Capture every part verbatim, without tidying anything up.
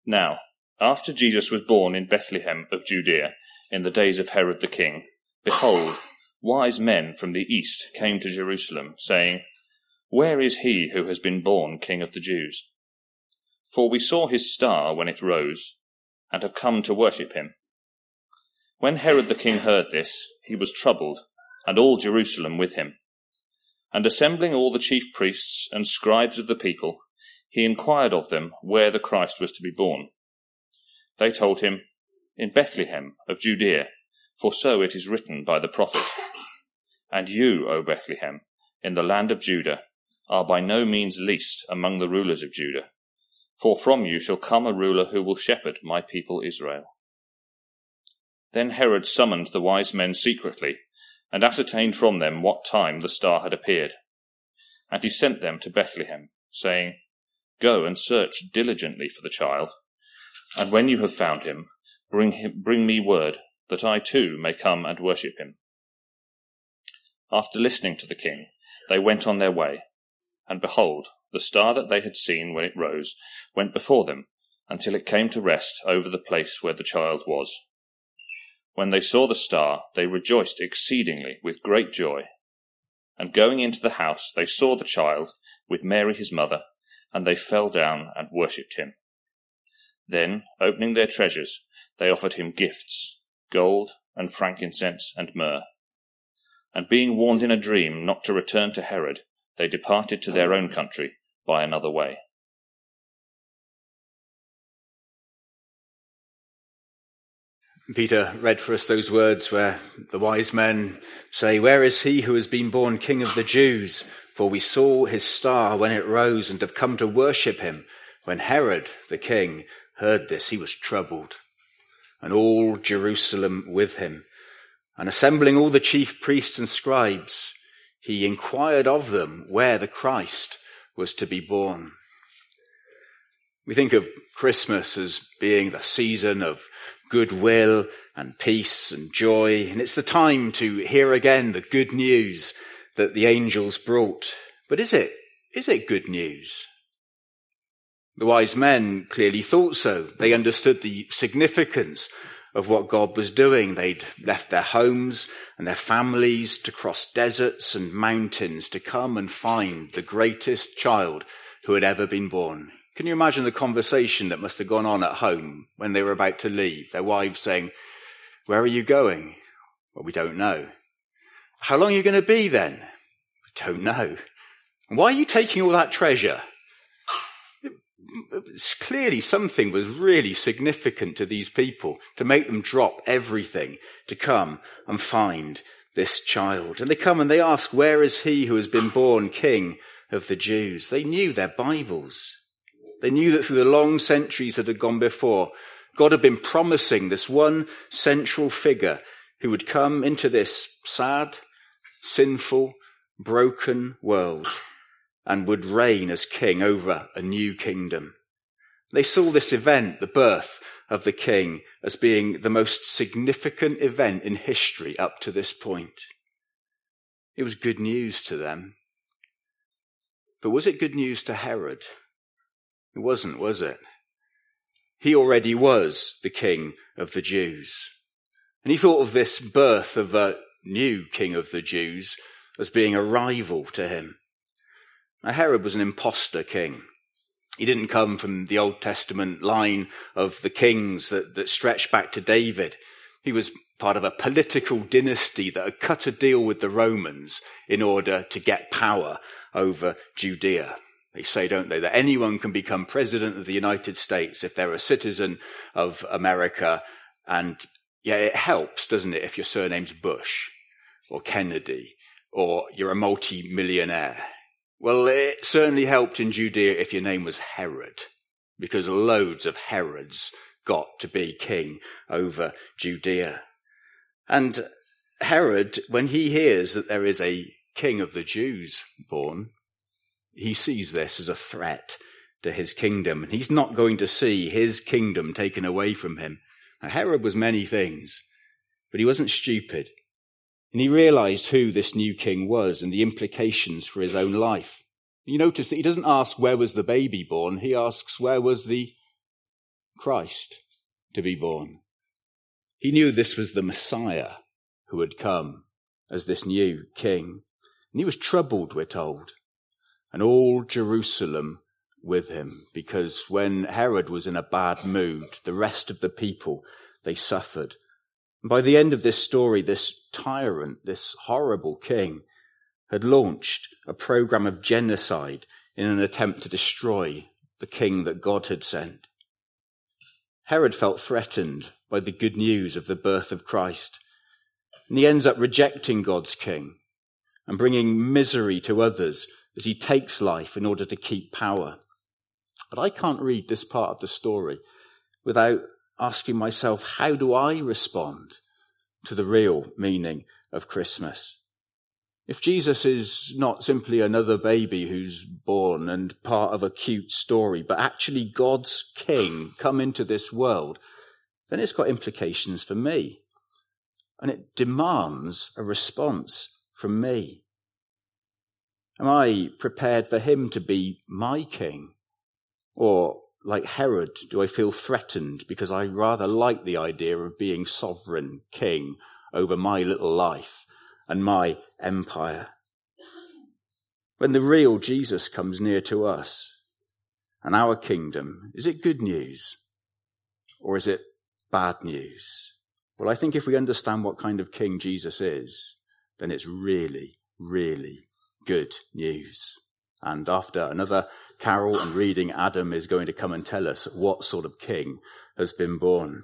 Now, after Jesus was born in Bethlehem of Judea, in the days of Herod the king, behold, wise men from the east came to Jerusalem, saying, Where is he who has been born King of the Jews? For we saw his star when it rose, and have come to worship him. When Herod the king heard this, he was troubled, and all Jerusalem with him. And assembling all the chief priests and scribes of the people, he inquired of them where the Christ was to be born. They told him, In Bethlehem of Judea, for so it is written by the prophet, And you, O Bethlehem, in the land of Judah, are by no means least among the rulers of Judah, for from you shall come a ruler who will shepherd my people Israel. Then Herod summoned the wise men secretly, and ascertained from them what time the star had appeared. And he sent them to Bethlehem, saying, Go and search diligently for the child, and when you have found him, bring him, bring me word, that I too may come and worship him. After listening to the king, they went on their way, and behold, the star that they had seen when it rose went before them, until it came to rest over the place where the child was. When they saw the star, they rejoiced exceedingly with great joy. And going into the house, they saw the child with Mary his mother, and they fell down and worshipped him. Then, opening their treasures, they offered him gifts, gold and frankincense and myrrh. And being warned in a dream not to return to Herod, they departed to their own country by another way. Peter read for us those words where the wise men say, Where is he who has been born King of the Jews? For we saw his star when it rose and have come to worship him. When Herod the king heard this, he was troubled, and all Jerusalem with him. And assembling all the chief priests and scribes, he inquired of them where the Christ was to be born. We think of Christmas as being the season of goodwill and peace and joy, and it's the time to hear again the good news that the angels brought. But is it, is it good news? The wise men clearly thought so. They understood the significance of what God was doing. They'd left their homes and their families to cross deserts and mountains to come and find the greatest child who had ever been born. Can you imagine the conversation that must have gone on at home when they were about to leave? Their wives saying, Where are you going? Well, we don't know. How long are you going to be then? We don't know. And why are you taking all that treasure? It's clearly something was really significant to these people to make them drop everything to come and find this child. And they come and they ask, Where is he who has been born King of the Jews? They knew their Bibles. They knew that through the long centuries that had gone before, God had been promising this one central figure who would come into this sad, sinful, broken world and would reign as king over a new kingdom. They saw this event, the birth of the king, as being the most significant event in history up to this point. It was good news to them. But was it good news to Herod? It wasn't, was it? He already was the king of the Jews. And he thought of this birth of a new king of the Jews as being a rival to him. Now, Herod was an imposter king. He didn't come from the Old Testament line of the kings that, that stretched back to David. He was part of a political dynasty that had cut a deal with the Romans in order to get power over Judea. They say, don't they, that anyone can become president of the United States if they're a citizen of America. And yeah, it helps, doesn't it, if your surname's Bush or Kennedy or you're a multi-millionaire. Well, it certainly helped in Judea if your name was Herod, because loads of Herods got to be king over Judea. And Herod, when he hears that there is a king of the Jews born, he sees this as a threat to his kingdom. And he's not going to see his kingdom taken away from him. Now, Herod was many things, but he wasn't stupid. And he realized who this new king was and the implications for his own life. You notice that he doesn't ask, where was the baby born? He asks, where was the Christ to be born. He knew this was the Messiah who had come as this new king. And he was troubled, we're told, and all Jerusalem with him, because when Herod was in a bad mood, the rest of the people, they suffered. And by the end of this story, this tyrant, this horrible king, had launched a program of genocide in an attempt to destroy the king that God had sent. Herod felt threatened by the good news of the birth of Christ, and he ends up rejecting God's king and bringing misery to others as he takes life in order to keep power. But I can't read this part of the story without asking myself, how do I respond to the real meaning of Christmas? If Jesus is not simply another baby who's born and part of a cute story, but actually God's king come into this world, then it's got implications for me. And it demands a response from me. Am I prepared for him to be my king? Or, like Herod, do I feel threatened because I rather like the idea of being sovereign king over my little life and my empire? When the real Jesus comes near to us and our kingdom, is it good news or is it bad news? Well, I think if we understand what kind of king Jesus is, then it's really, really good news. And after another carol and reading, Adam is going to come and tell us what sort of king has been born.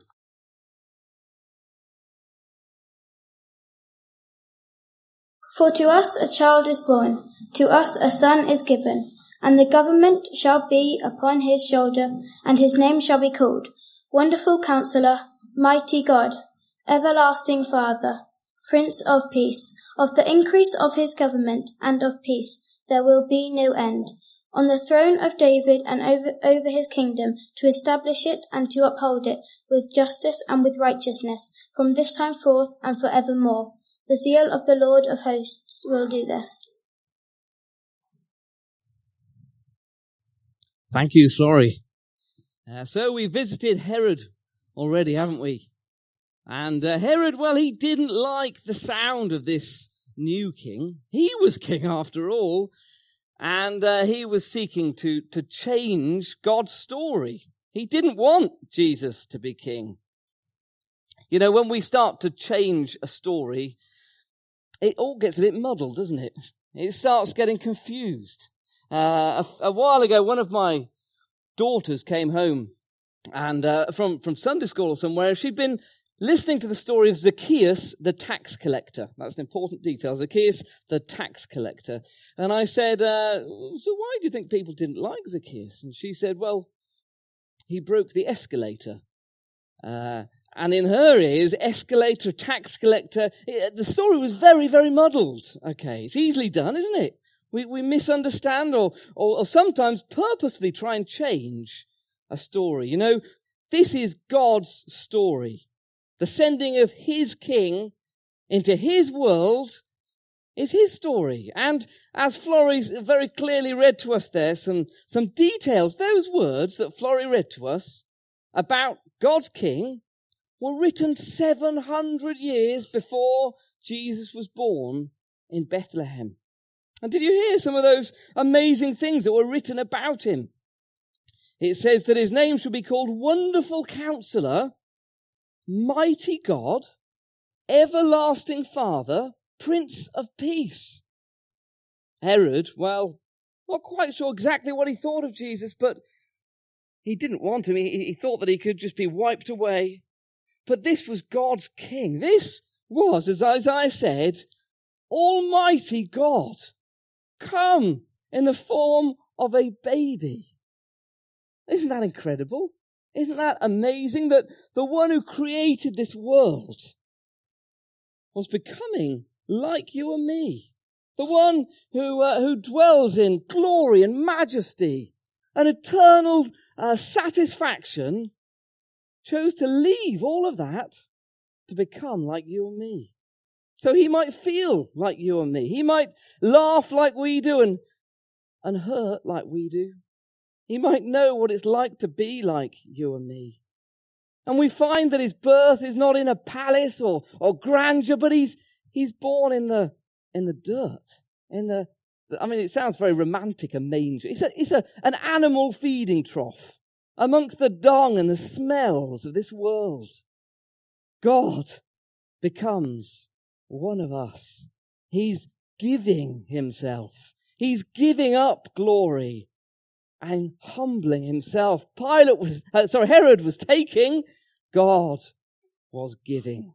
For to us a child is born, to us a son is given, and the government shall be upon his shoulder, and his name shall be called Wonderful Counselor, Mighty God, Everlasting Father, Prince of Peace. Of the increase of his government and of peace there will be no end, on the throne of David and over, over his kingdom, to establish it and to uphold it with justice and with righteousness, from this time forth and for evermore. The zeal of the Lord of hosts will do this. Thank you, Florrie. Uh, so we visited Herod already, haven't we? And uh, Herod, well, he didn't like the sound of this new king. He was king after all. And uh, he was seeking to, to change God's story. He didn't want Jesus to be king. You know, when we start to change a story, it all gets a bit muddled, doesn't it? It starts getting confused. Uh, a, a while ago, one of my daughters came home and uh, from, from Sunday school or somewhere. She'd been listening to the story of Zacchaeus, the tax collector. That's an important detail. Zacchaeus, the tax collector. And I said, uh, so why do you think people didn't like Zacchaeus? And she said, well, he broke the escalator. Uh, and in her ears, escalator, tax collector, it, the story was very, very muddled. Okay, it's easily done, isn't it? We, we misunderstand or, or, or sometimes purposefully try and change a story. You know, this is God's story. The sending of his king into his world is his story. And as Florrie very clearly read to us there, some, some details, those words that Florrie read to us about God's king were written seven hundred years before Jesus was born in Bethlehem. And did you hear some of those amazing things that were written about him? It says that his name shall be called Wonderful Counselor, Mighty God, Everlasting Father, Prince of Peace. Herod, well, not quite sure exactly what he thought of Jesus, but he didn't want him. He, he thought that he could just be wiped away. But this was God's king. This was, as Isaiah said, Almighty God, come in the form of a baby. Isn't that incredible? Isn't that amazing that the one who created this world was becoming like you and me? The one who uh, who dwells in glory and majesty and eternal uh, satisfaction chose to leave all of that to become like you and me. So he might feel like you and me. He might laugh like we do and, and hurt like we do. He might know what it's like to be like you and me. And we find that his birth is not in a palace or, or grandeur, but he's, he's born in the, in the dirt, in the, I mean, it sounds very romantic, a manger. It's a, it's a, an animal feeding trough amongst the dung and the smells of this world. God becomes one of us. He's giving himself. He's giving up glory and humbling himself. Pilate was, uh, sorry, Herod was taking. God was giving.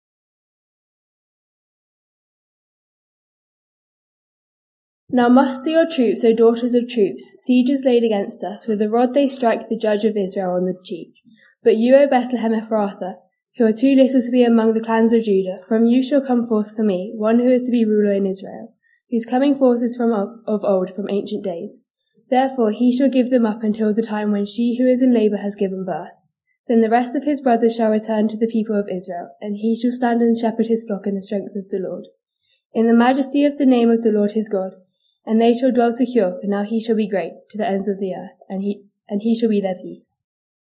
Now muster your troops, O daughters of troops. Siege is laid against us. With a rod they strike the judge of Israel on the cheek. But you, O Bethlehem Ephrathah, who are too little to be among the clans of Judah, from you shall come forth for me one who is to be ruler in Israel, whose coming forth is from of old, from ancient days. Therefore he shall give them up until the time when she who is in labour has given birth. Then the rest of his brothers shall return to the people of Israel, and he shall stand and shepherd his flock in the strength of the Lord, in the majesty of the name of the Lord his God. And they shall dwell secure, for now he shall be great to the ends of the earth, and he and he shall be their peace.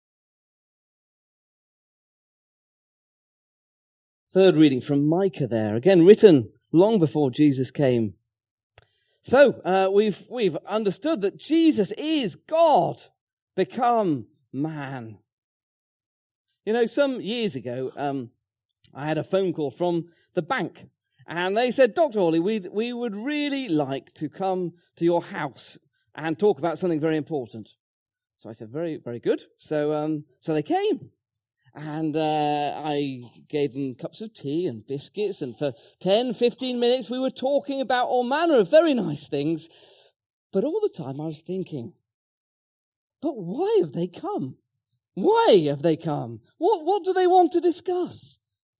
Third reading from Micah there, again written long before Jesus came. So, uh, we've, we've understood that Jesus is God become man. You know, some years ago, um, I had a phone call from the bank, and they said, Doctor Hawley, we we would really like to come to your house and talk about something very important. So I said, very, very good. So, um, so they came. And uh, I gave them cups of tea and biscuits, and for ten, fifteen minutes we were talking about all manner of very nice things. But all the time I was thinking, but why have they come? Why have they come? What, what do they want to discuss?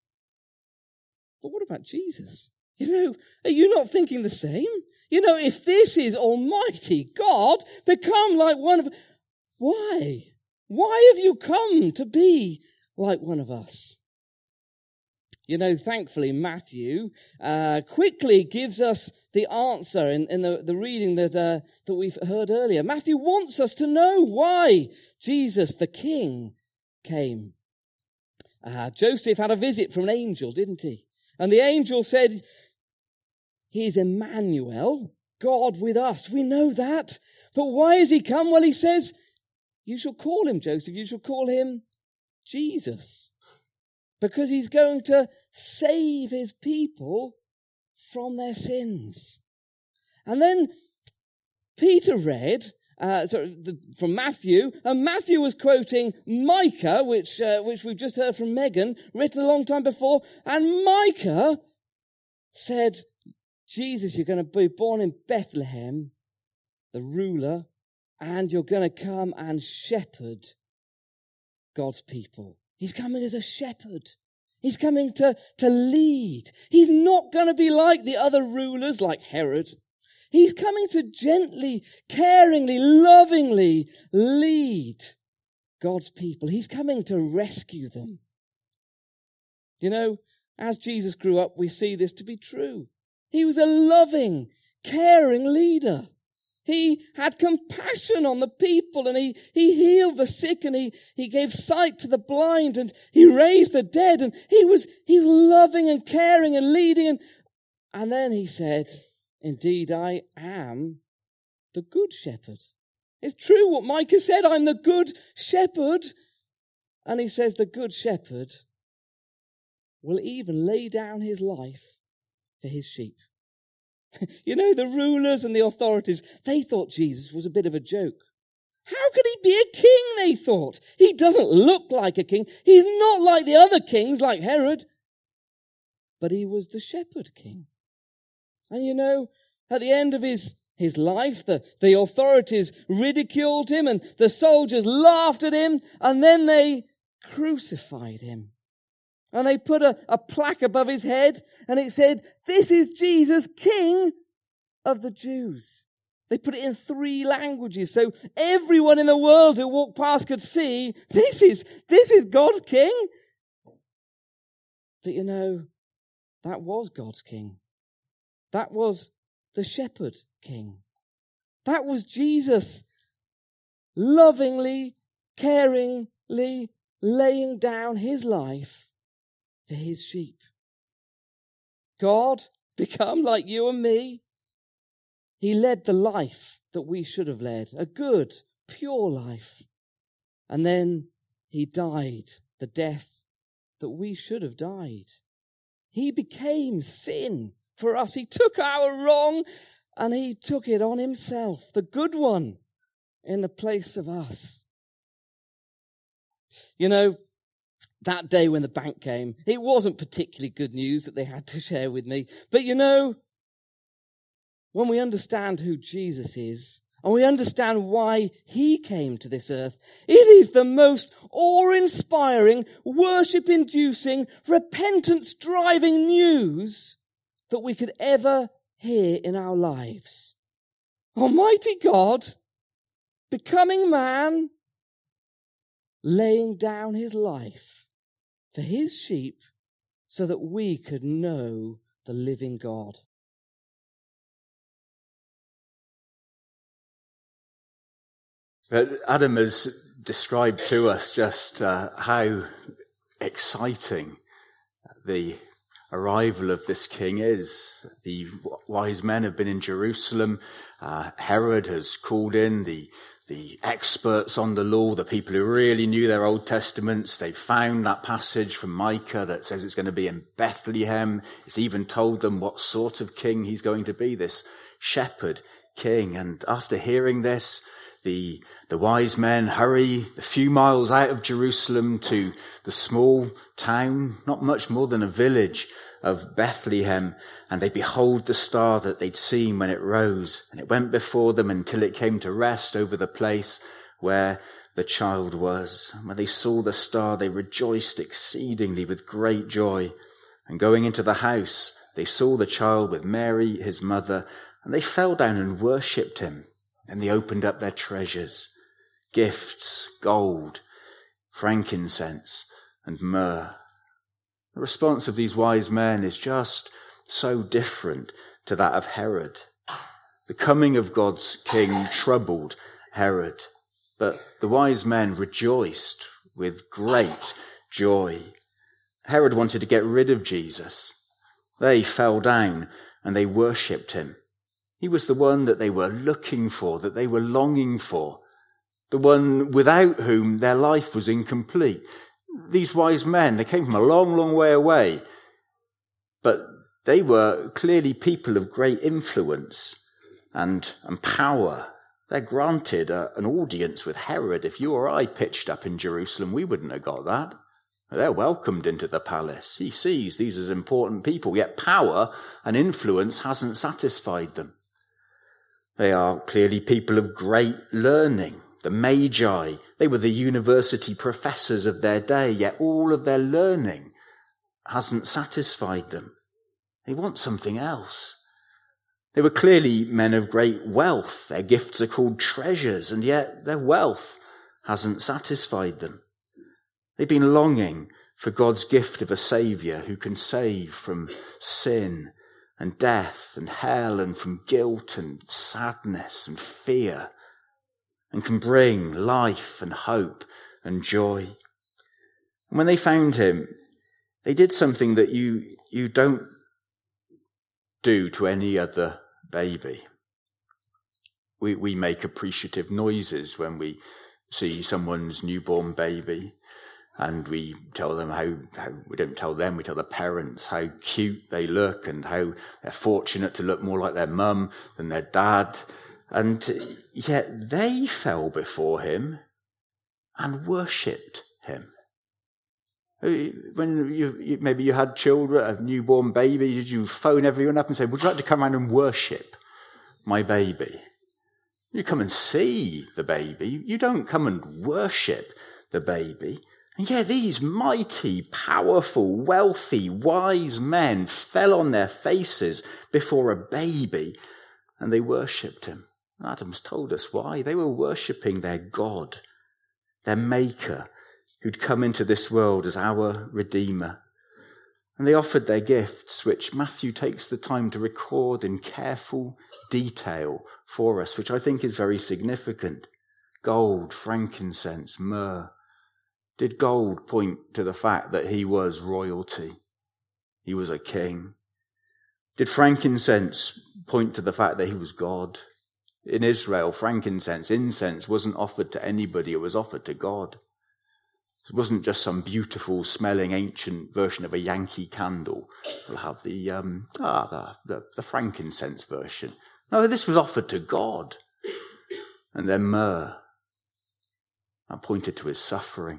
But what about Jesus? You know, are you not thinking the same? You know, if this is Almighty God, become like one of... Why? Why have you come to be like one of us? You know, thankfully, Matthew uh, quickly gives us the answer in, in the, the reading that uh, that we've heard earlier. Matthew wants us to know why Jesus, the King, came. Uh, Joseph had a visit from an angel, didn't he? And the angel said, he's Emmanuel, God with us. We know that. But why has he come? Well, he says, you shall call him, Joseph, you shall call him Jesus. Because he's going to save his people from their sins. And then Peter read uh, sorry, the, from Matthew, and Matthew was quoting Micah, which uh, which we've just heard from Megan, written a long time before. And Micah said, Jesus, you're going to be born in Bethlehem, the ruler, and you're going to come and shepherd God's people. He's coming as a shepherd. He's coming to, to lead. He's not going to be like the other rulers, like Herod. He's coming to gently, caringly, lovingly lead God's people. He's coming to rescue them. You know, as Jesus grew up, we see this to be true. He was a loving, caring leader. He had compassion on the people, and he, he healed the sick, and he, he gave sight to the blind, and he raised the dead, and he was, he was loving and caring and leading. And, and then he said, indeed, I am the good shepherd. It's true what Micah said, I'm the good shepherd. And he says the good shepherd will even lay down his life for his sheep. You know, the rulers and the authorities, they thought Jesus was a bit of a joke. How could he be a king, they thought? He doesn't look like a king. He's not like the other kings, like Herod. But he was the shepherd king. And you know, at the end of his, his life, the, the authorities ridiculed him and the soldiers laughed at him, and then they crucified him. And they put a, a plaque above his head, and it said, this is Jesus, King of the Jews. They put it in three languages, so everyone in the world who walked past could see, this is, this is God's King. But you know, that was God's King. That was the shepherd king. That was Jesus lovingly, caringly laying down his life for his sheep. God become like you and me. He led the life that we should have led, a good, pure life. And then he died the death that we should have died. He became sin for us. He took our wrong and he took it on himself, the good one, in the place of us. You know, that day when the bank came, it wasn't particularly good news that they had to share with me. But you know, when we understand who Jesus is, and we understand why he came to this earth, it is the most awe-inspiring, worship-inducing, repentance-driving news that we could ever hear in our lives. Almighty God, becoming man, laying down his life for his sheep so that we could know the living God. But Adam has described to us just uh, how exciting the arrival of this king is. The wise men have been in Jerusalem. Uh, Herod has called in the the experts on the law, the people who really knew their Old Testaments. They've found that passage from Micah that says it's going to be in Bethlehem. It's even told them what sort of king he's going to be, this shepherd king. And after hearing this, The, the wise men hurry the few miles out of Jerusalem to the small town, not much more than a village of Bethlehem, and they behold the star that they'd seen when it rose, and it went before them until it came to rest over the place where the child was. And when they saw the star, they rejoiced exceedingly with great joy. And going into the house, they saw the child with Mary, his mother, and they fell down and worshipped him. And they opened up their treasures, gifts, gold, frankincense, and myrrh. The response of these wise men is just so different to that of Herod. The coming of God's king troubled Herod, but the wise men rejoiced with great joy. Herod wanted to get rid of Jesus. They fell down and they worshipped him. He was the one that they were looking for, that they were longing for, the one without whom their life was incomplete. These wise men, they came from a long, long way away, but they were clearly people of great influence and, and power. They're granted a, an audience with Herod. If you or I pitched up in Jerusalem, we wouldn't have got that. They're welcomed into the palace. He sees these as important people, yet power and influence hasn't satisfied them. They are clearly people of great learning. The Magi, they were the university professors of their day, yet all of their learning hasn't satisfied them. They want something else. They were clearly men of great wealth. Their gifts are called treasures, and yet their wealth hasn't satisfied them. They've been longing for God's gift of a Saviour who can save from sin and death and hell and from guilt and sadness and fear, and can bring life and hope and joy. And when they found him, they did something that you, you don't do to any other baby. We, we make appreciative noises when we see someone's newborn baby. And we tell them how, how, we don't tell them, we tell the parents how cute they look and how they're fortunate to look more like their mum than their dad. And yet they fell before him and worshipped him. When you, you maybe you had children, a newborn baby, did you phone everyone up and say, would you like to come around and worship my baby? You come and see the baby. You don't come and worship the baby. And yeah, these mighty, powerful, wealthy, wise men fell on their faces before a baby and they worshipped him. Adam's told us why. They were worshipping their God, their maker, who'd come into this world as our Redeemer. And they offered their gifts, which Matthew takes the time to record in careful detail for us, which I think is very significant. Gold, frankincense, myrrh. Did gold point to the fact that he was royalty? He was a king. Did frankincense point to the fact that he was God? In Israel, frankincense, incense wasn't offered to anybody, it was offered to God. It wasn't just some beautiful smelling ancient version of a Yankee candle. We'll have the, um, ah, the, the, the frankincense version. No, this was offered to God. And then myrrh. That pointed to his suffering.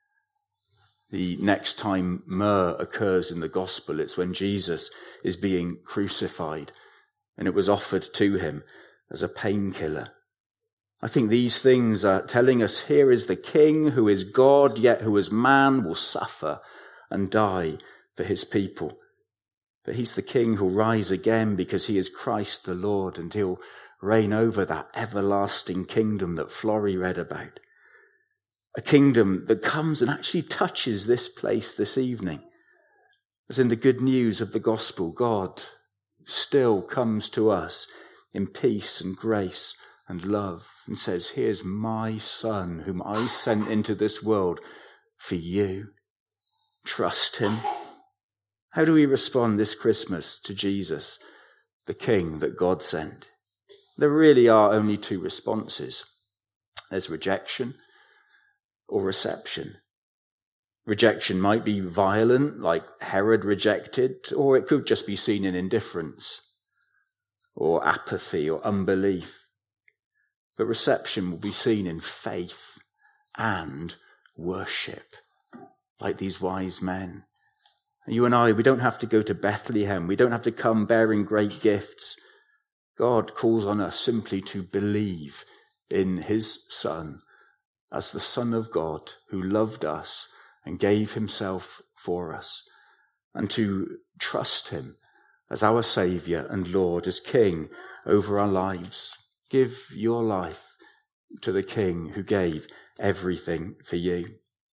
The next time myrrh occurs in the gospel, it's when Jesus is being crucified, and it was offered to him as a painkiller. I think these things are telling us here is the King who is God, yet who as man will suffer and die for his people. But he's the King who'll rise again because he is Christ the Lord, and he'll reign over that everlasting kingdom that Florrie read about. A kingdom that comes and actually touches this place this evening. As in the good news of the gospel, God still comes to us in peace and grace and love and says, here's my son whom I sent into this world for you. Trust him. How do we respond this Christmas to Jesus, the King that God sent? There really are only two responses. There's rejection or reception. Rejection might be violent, like Herod rejected, or it could just be seen in indifference or apathy or unbelief. But reception will be seen in faith and worship, like these wise men. You and I, we don't have to go to Bethlehem. We don't have to come bearing great gifts. God calls on us simply to believe in his Son as the Son of God who loved us and gave himself for us, and to trust him as our Saviour and Lord, as King over our lives. Give your life to the King who gave everything for you.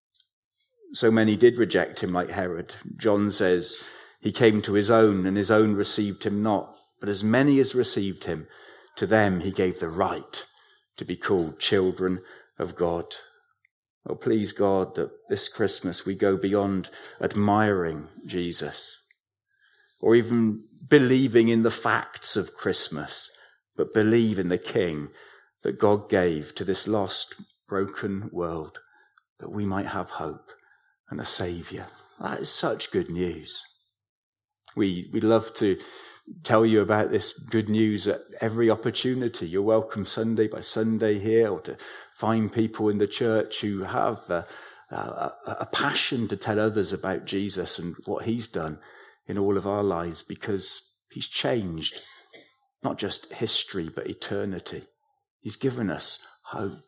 So many did reject him like Herod. John says he came to his own and his own received him not. But as many as received him, to them he gave the right to be called children of God. Oh, please God, that this Christmas we go beyond admiring Jesus or even believing in the facts of Christmas, but believe in the King that God gave to this lost, broken world, that we might have hope and a Saviour. That is such good news. We we love to tell you about this good news at every opportunity. You're welcome Sunday by Sunday here, or to find people in the church who have a, a, a passion to tell others about Jesus and what he's done in all of our lives, because he's changed not just history but eternity. He's given us hope.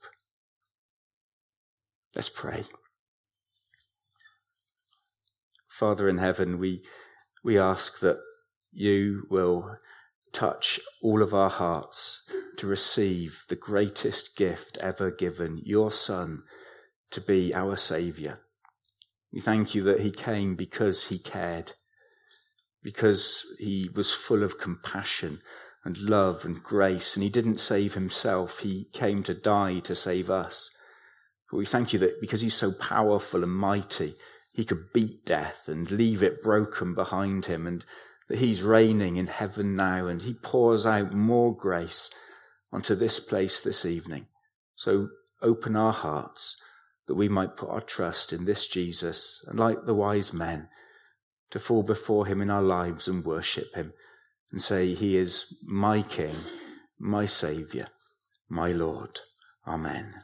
Let's pray. Father in heaven, we we ask that you will touch all of our hearts to receive the greatest gift ever given, your Son, to be our Saviour. We thank you that he came because he cared, because he was full of compassion and love and grace, and he didn't save himself. He came to die to save us. But we thank you that because he's so powerful and mighty, he could beat death and leave it broken behind him, and that he's reigning in heaven now, and he pours out more grace onto this place this evening. So open our hearts that we might put our trust in this Jesus, and like the wise men, to fall before him in our lives and worship him and say, he is my King, my Saviour, my Lord. Amen.